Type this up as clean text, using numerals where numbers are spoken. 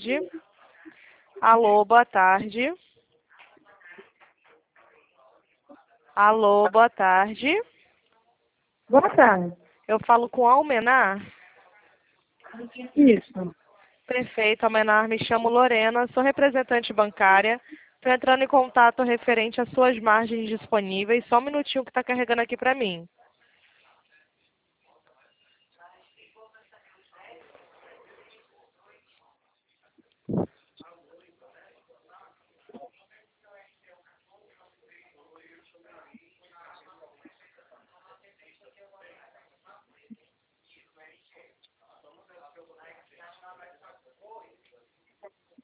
tarde. Alô, boa tarde. Alô, boa tarde. Boa tarde. Eu falo com a Almenar? Isso. Perfeito, Almenar. Me chamo Lorena, sou representante bancária. Estou entrando em contato referente às suas margens disponíveis. Só um minutinho que está carregando aqui para mim.